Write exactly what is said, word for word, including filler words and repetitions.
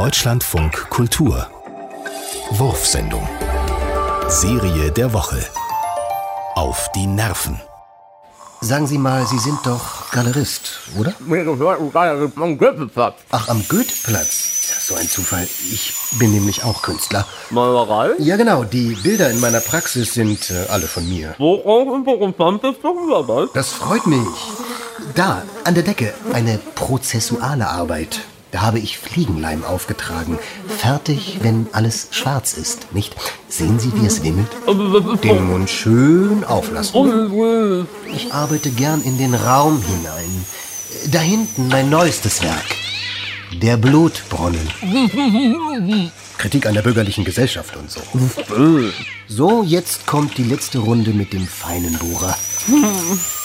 Deutschlandfunk Kultur. Wurfsendung. Serie der Woche. Auf die Nerven. Sagen Sie mal, Sie sind doch Galerist, oder? Am Goetheplatz. Ach, am Goetheplatz. Ja, so ein Zufall. Ich bin nämlich auch Künstler. Malerei? Ja, genau. Die Bilder in meiner Praxis sind äh, alle von mir. Worauf interessant ist Dokumentarbeit? Das freut mich. Da, an der Decke, eine prozessuale Arbeit. Da habe ich Fliegenleim aufgetragen. Fertig, wenn alles schwarz ist, nicht? Sehen Sie, wie es wimmelt? Den Mund schön auflassen. Ich arbeite gern in den Raum hinein. Da hinten mein neuestes Werk. Der Blutbrunnen. Kritik an der bürgerlichen Gesellschaft und so. So, jetzt kommt die letzte Runde mit dem feinen Bohrer.